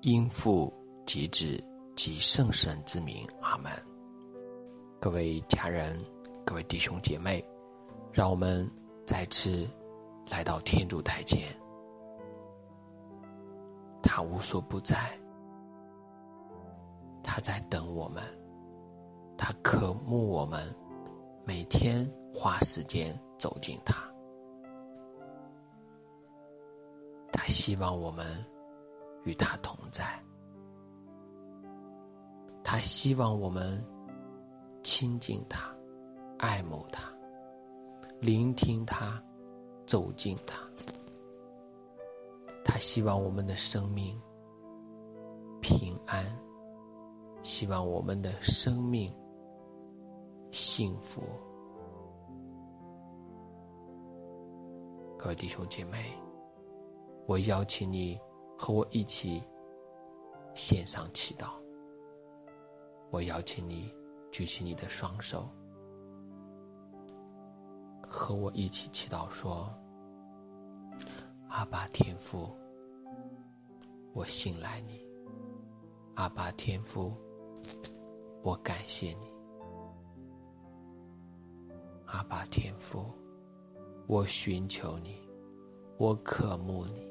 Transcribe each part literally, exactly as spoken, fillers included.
因父及子及圣神之名，阿们。各位家人，各位弟兄姐妹，让我们再次来到天主台前。他无所不在，他在等我们，他渴慕我们每天花时间走进他。他希望我们与他同在，他希望我们亲近他，爱慕他，聆听他，走进他。他希望我们的生命平安，希望我们的生命幸福。各位弟兄姐妹，我邀请你和我一起献上祈祷。我邀请你举起你的双手，和我一起祈祷说：阿爸天父，我信赖你。阿爸天父，我感谢你。阿爸天父，我寻求你，我渴慕你。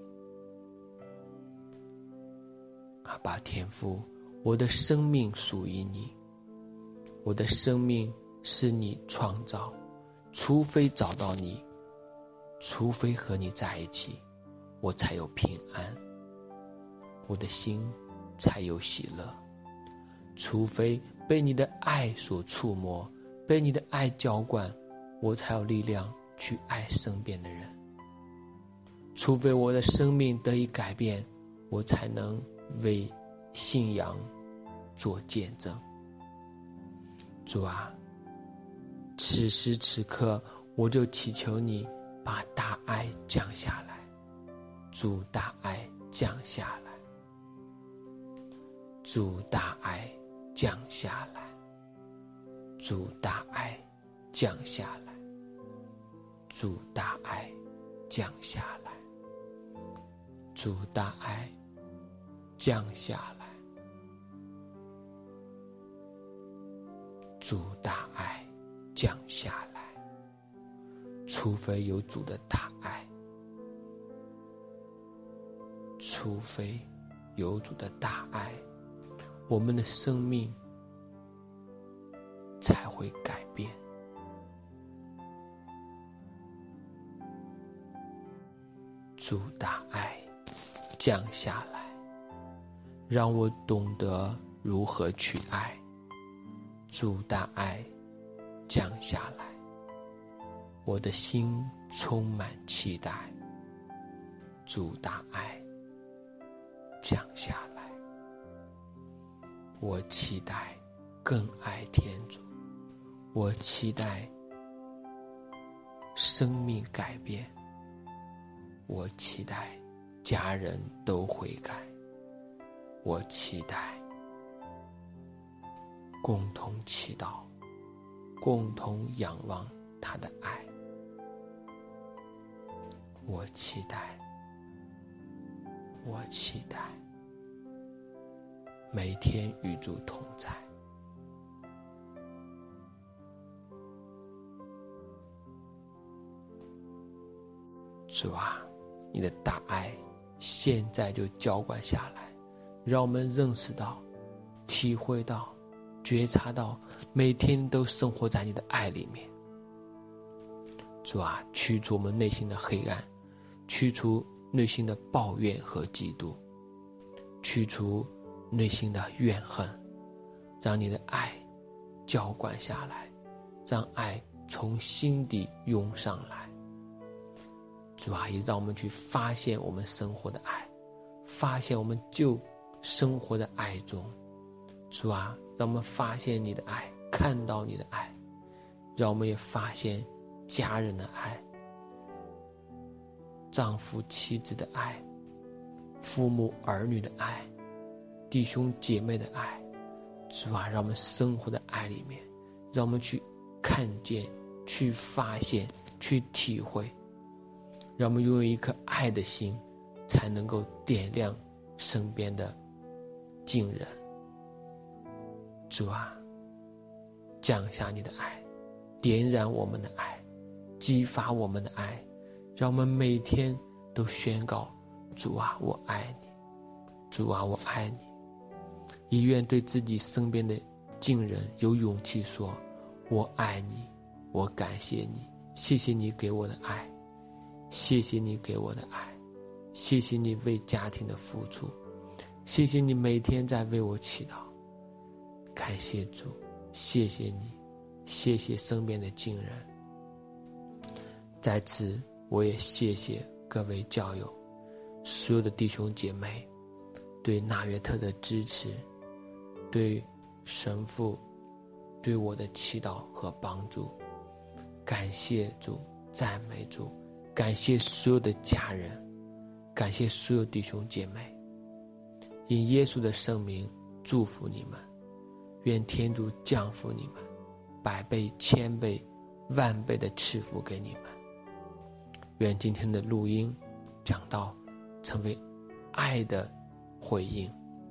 阿爸天父，我的生命属于你，我的生命是你创造，除非找到你，除非和你在一起，我才有平安，我的心才有喜乐。除非被你的爱所触摸，被你的爱浇灌，我才有力量去爱身边的人。除非我的生命得以改变，我才能为信仰做见证。主啊，此时此刻我就祈求你把大爱降下来，主大爱降下来，主大爱降下来，主大爱降下来，主大爱降下来，主大爱降下来，主大爱降下来。除非有主的大爱，除非有主的大爱，我们的生命才会改变。主大爱降下来，让我懂得如何去爱。主大爱降下来，我的心充满期待。主大爱降下来，我期待更爱天主，我期待生命改变，我期待家人都悔改，我期待共同祈祷，共同仰望他的爱。我期待，我期待每天与主同在。主啊，你的大爱现在就浇灌下来，让我们认识到，体会到，觉察到，每天都生活在你的爱里面。主啊，驱除我们内心的黑暗，驱除内心的抱怨和嫉妒，驱除内心的怨恨，让你的爱浇灌下来，让爱从心底涌上来。主啊，也让我们去发现我们生活的爱，发现我们就生活的爱中。主啊，让我们发现你的爱，看到你的爱，让我们也发现家人的爱，丈夫妻子的爱，父母儿女的爱，弟兄姐妹的爱。主啊，让我们生活的爱里面，让我们去看见，去发现，去体会，让我们拥有一颗爱的心，才能够点亮身边的敬人。主啊，降下你的爱，点燃我们的爱，激发我们的爱，让我们每天都宣告，主啊，我爱你，主啊，我爱你。也愿对自己身边的敬人有勇气说，我爱你，我感谢你，谢谢你给我的爱，谢谢你给我的爱，谢谢你为家庭的付出，谢谢你每天在为我祈祷。感谢主，谢谢你，谢谢身边的敬人。在此我也谢谢各位教友，所有的弟兄姐妹对纳约特的支持，对神父对我的祈祷和帮助。感谢主，赞美主，感谢所有的家人，感谢所有弟兄姐妹。因耶稣的圣名祝福你们，愿天主降福你们，百倍千倍万倍的赐福给你们。愿今天的录音讲道成为爱的回应。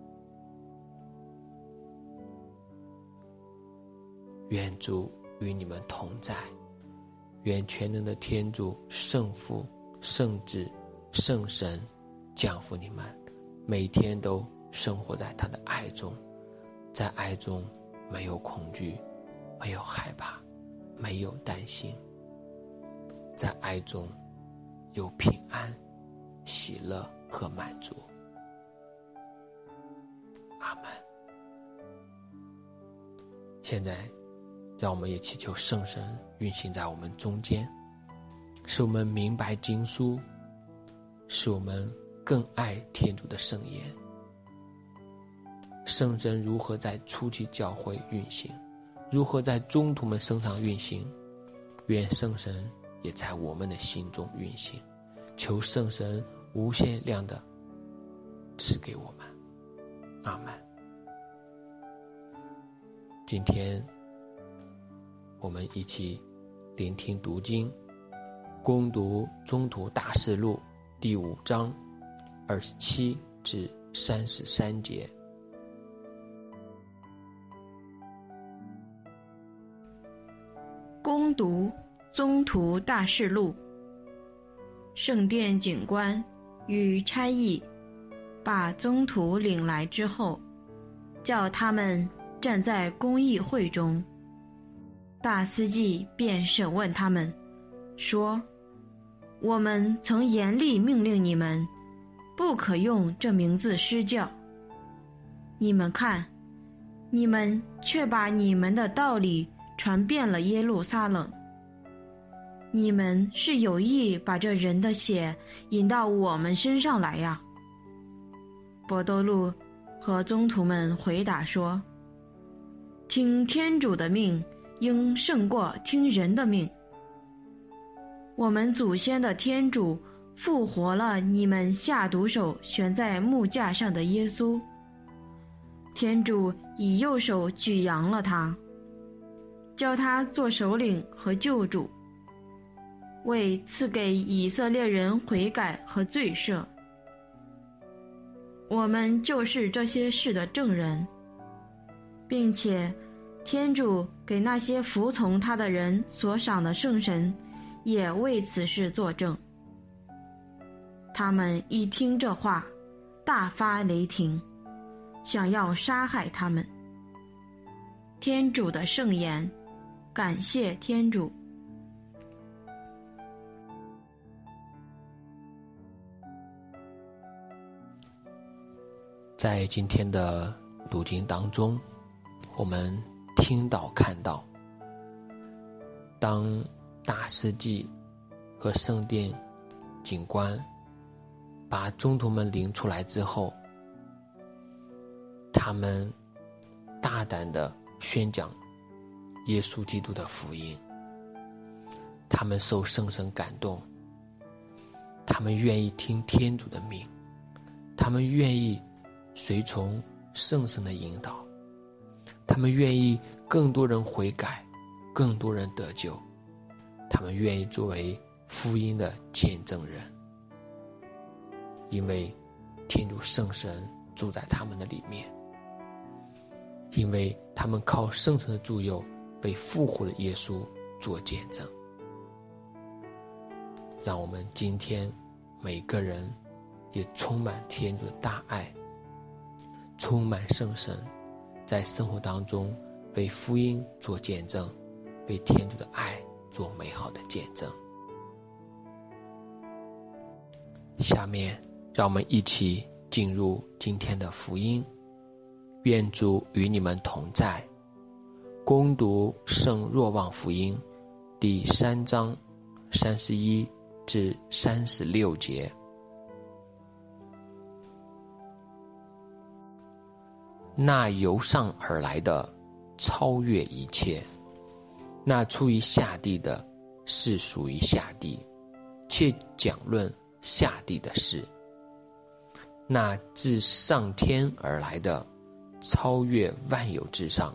愿主与你们同在，愿全能的天主圣父圣子圣神降福你们，每天都生活在他的爱中，在爱中没有恐惧，没有害怕，没有担心，在爱中有平安、喜乐和满足。阿们。现在让我们也祈求圣神运行在我们中间，使我们明白经书，使我们更爱天主的圣言。圣神如何在初期教会运行，如何在宗徒们身上运行，愿圣神也在我们的心中运行。求圣神无限量的赐给我们。阿们。今天我们一起聆听读经，攻读宗徒大事录第五章二十七至三十三节。 攻读宗徒大事录。圣殿警官与差役把宗徒领来之后，叫他们站在公议会中。大司祭便审问他们，说：我们曾严厉命令你们，不可用这名字施教。你们看，你们却把你们的道理传遍了耶路撒冷。你们是有意把这人的血引到我们身上来呀。伯多禄和宗徒们回答说：听天主的命应胜过听人的命。我们祖先的天主复活了你们下毒手悬在木架上的耶稣，天主以右手举扬了他，叫他做首领和救主，为赐给以色列人悔改和罪赦。我们就是这些事的证人，并且天主给那些服从他的人所赏的圣神也为此事作证。他们一听这话，大发雷霆，想要杀害他们。天主的圣言，感谢天主。 在今天的读经当中，我们听到看到，当大司祭和圣殿警官把宗徒们领出来之后，他们大胆地宣讲耶稣基督的福音。他们受圣神感动，他们愿意听天主的命，他们愿意随从圣神的引导，他们愿意更多人悔改，更多人得救，他们愿意作为福音的见证人，因为天主圣神住在他们的里面， 因为他们靠圣神的助佑被复活的耶稣做见证。让我们今天每个人也充满天主的大爱，充满圣神，在生活当中被福音做见证，被天主的爱做美好的见证。下面让我们一起进入今天的福音。愿主与你们同在。恭读圣若望福音第三章三十一至三十六节。那由上而来的超越一切，那出于下地的是属于下地，且讲论下地的事。那自上天而来的超越万有之上，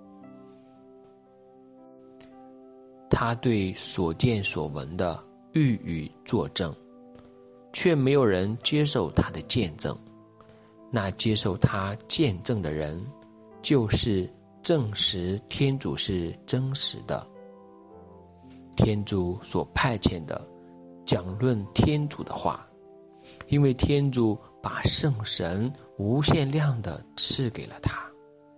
他对所见所闻的预语作证，却没有人接受他的见证。那接受他见证的人，就是证实天主是真实的。天主所派遣的，讲论天主的话，因为天主把圣神无限量地赐给了他。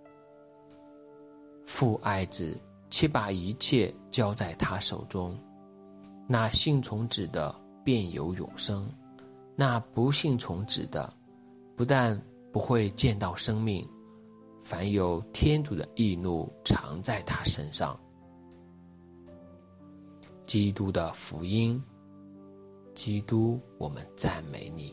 父爱子，且把一切交在他手中。那信从子的便有永生，那不信从子的，不但不会见到生命，反有天主的义怒藏在他身上。基督的福音。基督，我们赞美你。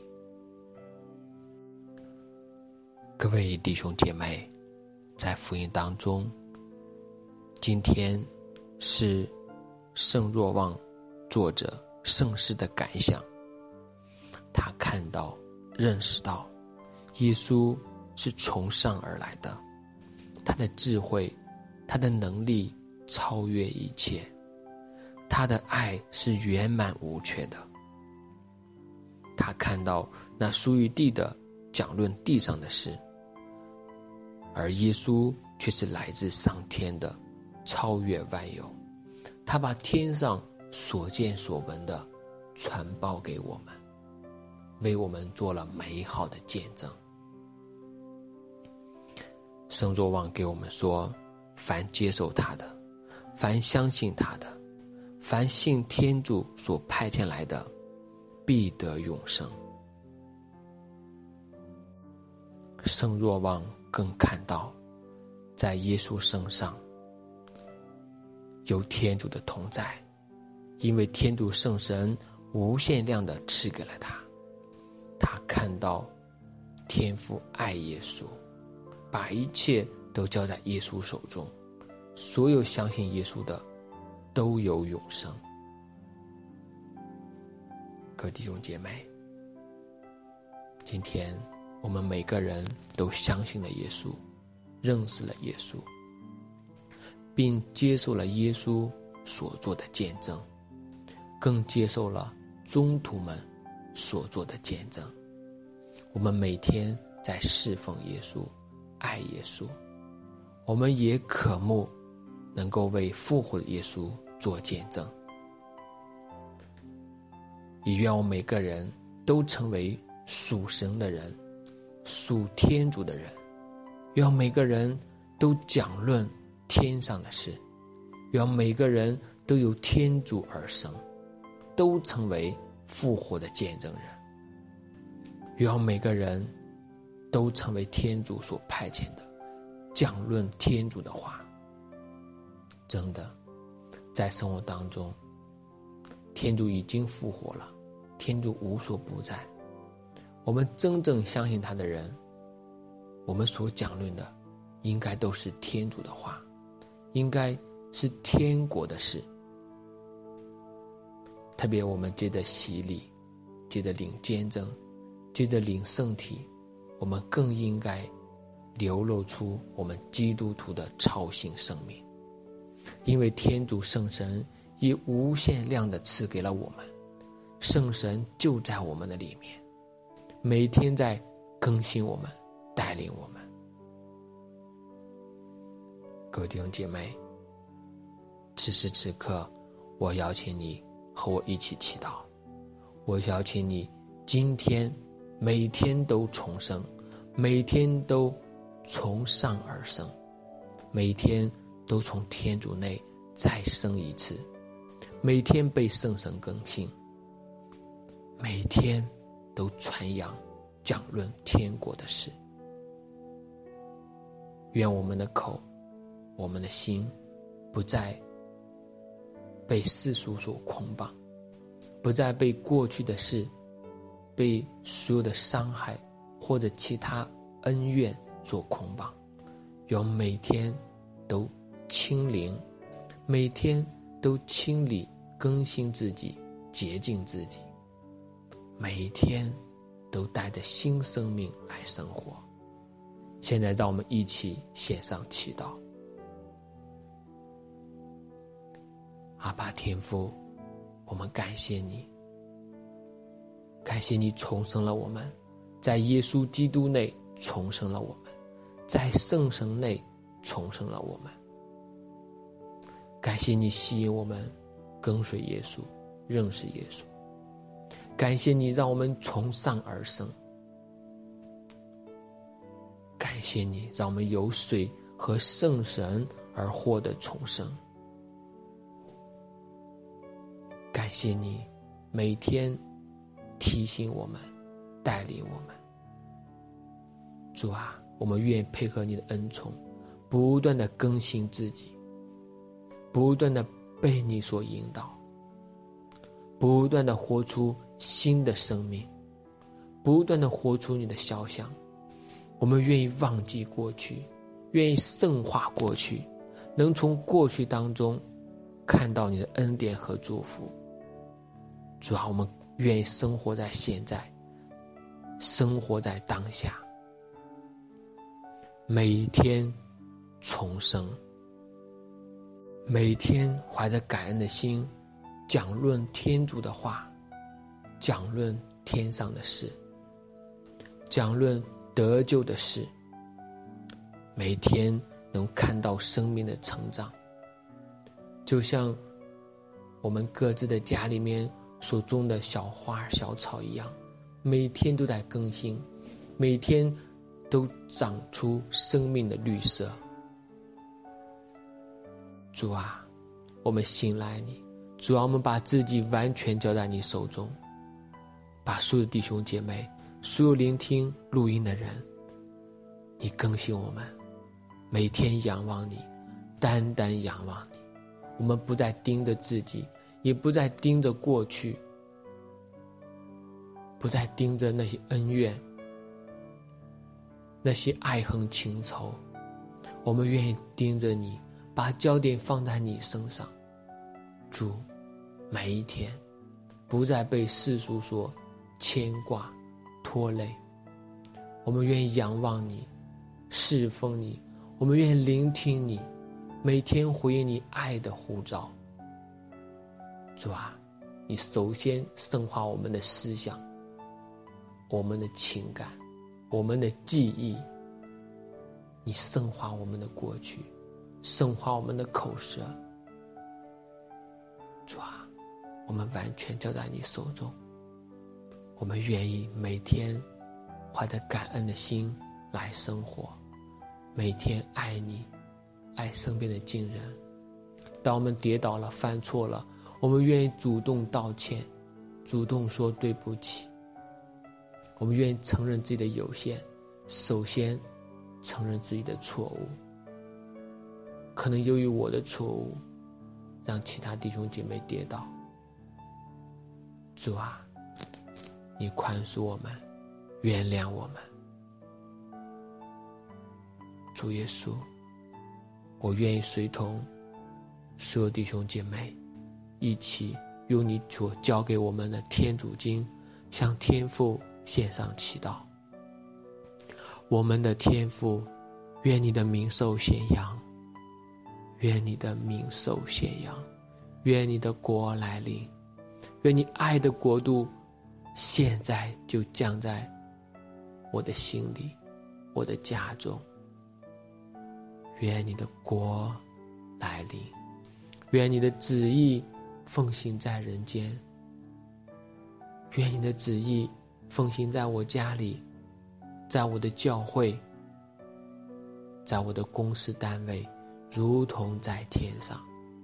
各位弟兄姐妹，在福音当中，今天是圣若望作者圣诗的感想。他看到认识到耶稣是从上而来的，他的智慧，他的能力超越一切，他的爱是圆满无缺的。他看到那属于地的讲论地上的事，而耶稣却是来自上天的，超越万有。他把天上所见所闻的传报给我们，为我们做了美好的见证。圣若望给我们说，凡接受他的，凡相信他的，凡信天主所派遣来的，必得永生。圣若望更看到，在耶稣身上有天主的同在，因为天主圣神无限量地赐给了他。他看到天父爱耶稣，把一切都交在耶稣手中，所有相信耶稣的都有永生。各位弟兄姐妹，今天我们每个人都相信了耶稣，认识了耶稣，并接受了耶稣所做的见证，更接受了宗徒们所做的见证。我们每天在侍奉耶稣，爱耶稣，我们也渴慕能够为复活的耶稣做见证。也愿我们每个人都成为属神的人，属天主的人。愿我们每个人都讲论天上的事，愿我们每个人都由天主而生，都成为复活的见证人。愿我们每个人都成为天主所派遣的，讲论天主的话。真的，在生活当中，天主已经复活了，天主无所不在。我们真正相信他的人，我们所讲论的应该都是天主的话，应该是天国的事。特别我们接着洗礼，接着领见证，接着领圣体，我们更应该流露出我们基督徒的超性生命。因为天主圣神以无限量的赐给了我们，圣神就在我们的里面，每天在更新我们，带领我们。 各位弟兄姐妹，此时此刻，我邀请你和我一起祈祷。我邀请你今天每天都重生，每天都从上而生，每天都从天主内再生一次，每天被圣神更新，每天都传扬讲论天国的事。愿我们的口，我们的心不再被世俗所捆绑，不再被过去的事，被所有的伤害或者其他恩怨所捆绑。愿每天都清零，每天都清理更新自己，洁净自己，每天都带着新生命来生活。现在让我们一起献上祈祷。阿爸天父，我们感谢你，感谢你重生了我们，在耶稣基督内重生了我们，在圣神内重生了我们。感谢你吸引我们跟随耶稣，认识耶稣。感谢你让我们从上而生，感谢你让我们由水和圣神而获得重生。感谢你每天提醒我们，带领我们。主啊，我们愿意配合你的恩宠，不断的更新自己，不断的被你所引导，不断的活出新的生命，不断的活出你的肖像。我们愿意忘记过去，愿意圣化过去，能从过去当中看到你的恩典和祝福。主啊，我们愿意生活在现在，生活在当下，每一天重生，每天怀着感恩的心讲论天主的话，讲论天上的事，讲论得救的事，每天能看到生命的成长。就像我们各自的家里面所种的小花小草一样，每天都在更新，每天都长出生命的绿色。主啊，我们信赖你，主啊，我们把自己完全交在你手中，把所有弟兄姐妹，所有聆听录音的人，你更新我们，每天仰望你，单单仰望你。我们不再盯着自己，也不再盯着过去，不再盯着那些恩怨，那些爱恨情仇。我们愿意盯着你，把焦点放在你身上。主，每一天不再被世俗所牵挂拖累，我们愿意仰望你，侍奉你，我们愿意聆听你，每天回应你爱的呼召。主啊，你首先圣化我们的思想，我们的情感，我们的记忆，你圣化我们的过去，圣化我们的口舌。主啊，我们完全交在你手中，我们愿意每天怀着感恩的心来生活，每天爱你，爱身边的亲人。当我们跌倒了，犯错了，我们愿意主动道歉，主动说对不起。我们愿意承认自己的有限，首先承认自己的错误。可能由于我的错误，让其他弟兄姐妹跌倒。主啊，你宽恕我们，原谅我们。主耶稣，我愿意随同所有弟兄姐妹一起用你所教给我们的天主经，向天父献上祈祷。我们的天父，愿你的名受显扬，愿你的名受显扬，愿你的国来临，愿你爱的国度现在就降在我的心里，我的家中。 愿你的国来临，愿你的旨意奉行在人间，愿你的旨意奉行在我家里，在我的教会，在我的公司单位，如同在天上。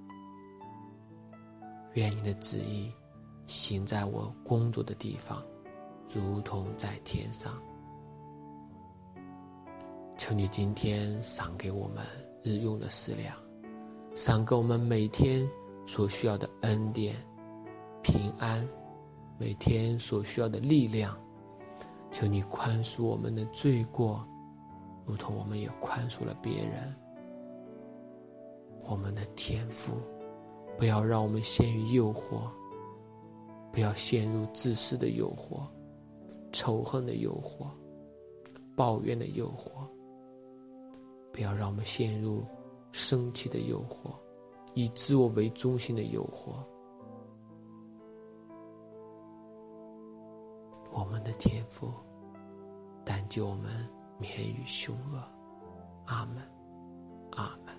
愿你的旨意行在我工作的地方，如同在天上。求你今天赏给我们日用的食粮，赏给我们每天所需要的恩典、平安，每天所需要的力量。求你宽恕我们的罪过，如同我们也宽恕了别人。我们的天父，不要让我们陷于诱惑，不要陷入自私的诱惑、仇恨的诱惑、抱怨的诱惑，不要让我们陷入生气的诱惑，以自我为中心的诱惑。我们的天父，但救我们免于凶恶。阿门，阿门，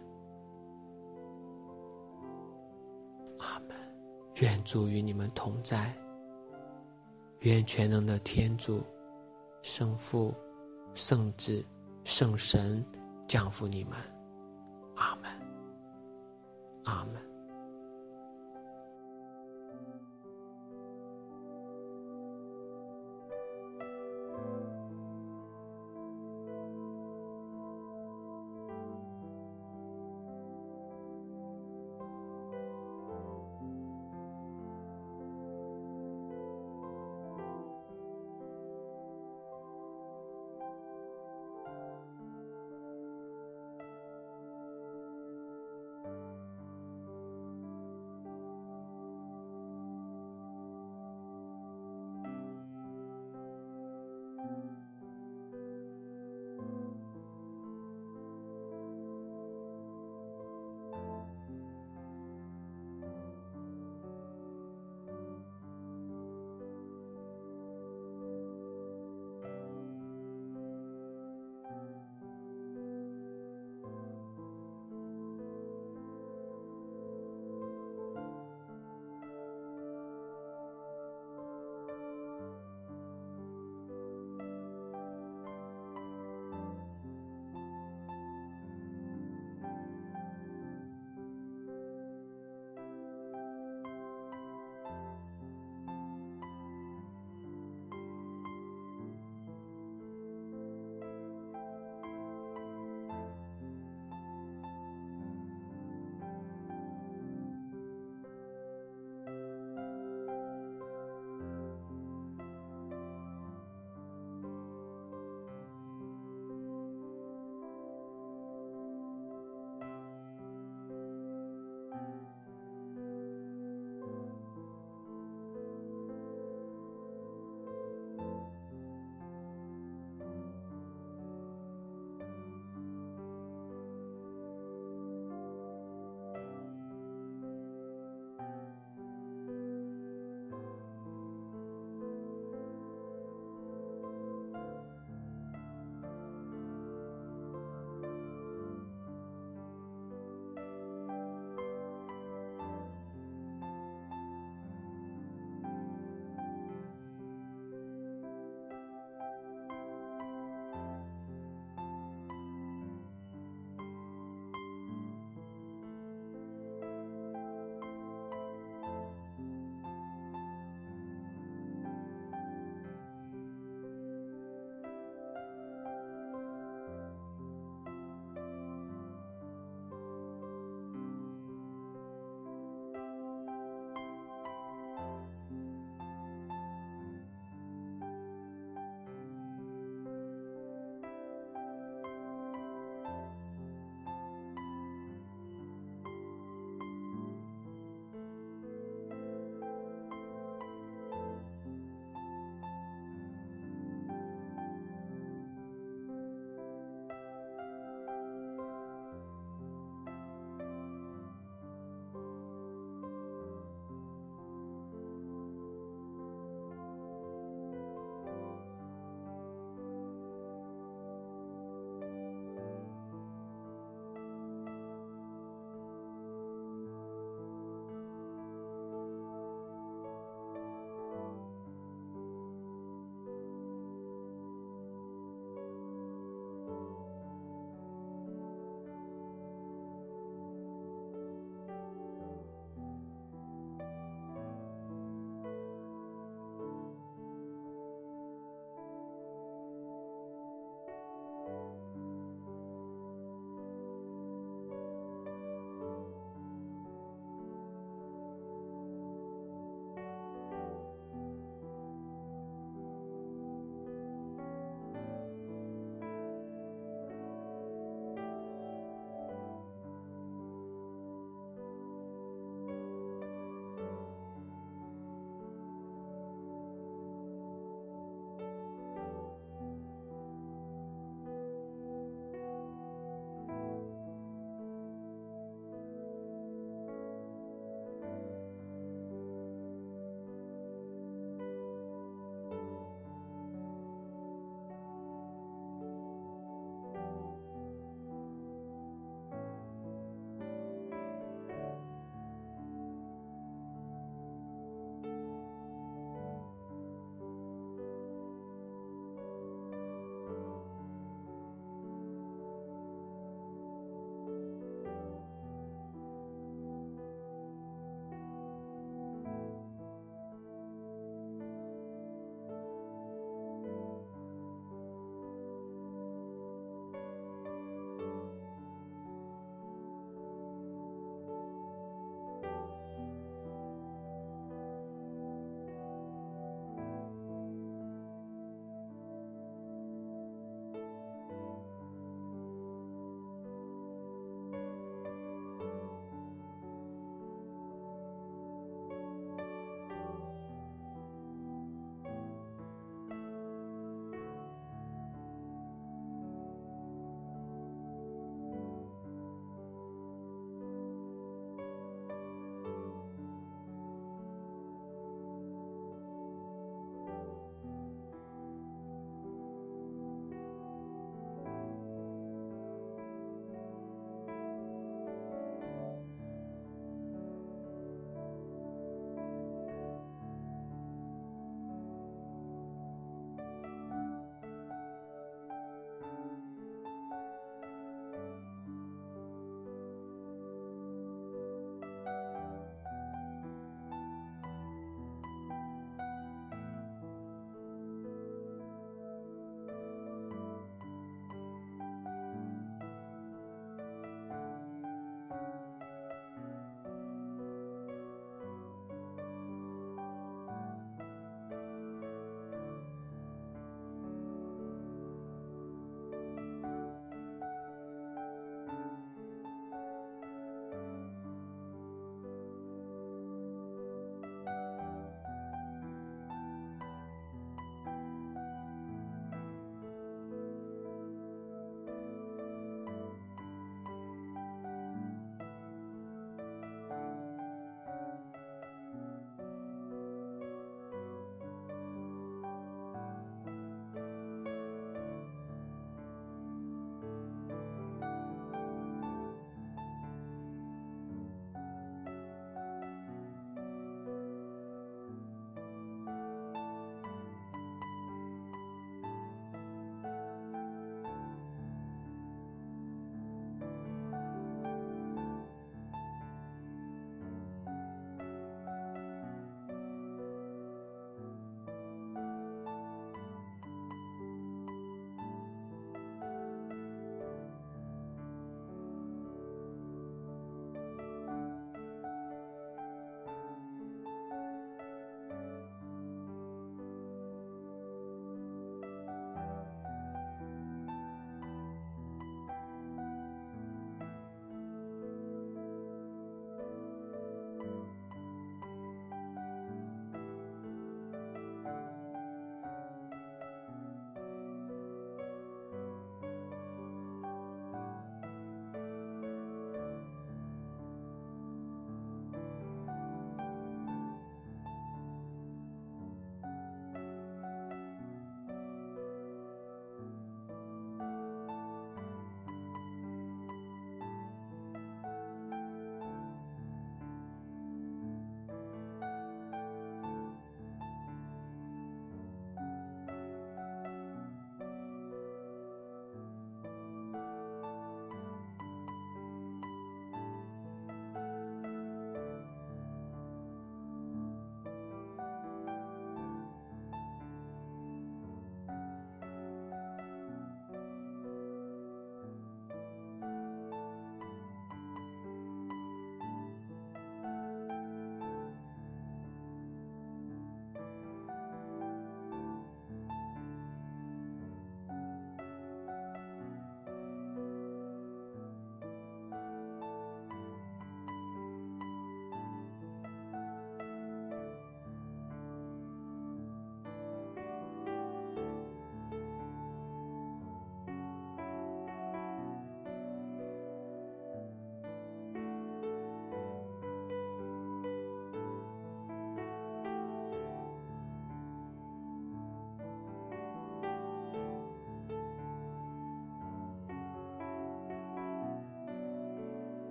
阿门。愿主与你们同在，愿全能的天主、圣父、圣子、圣神降福你们。阿门，阿门。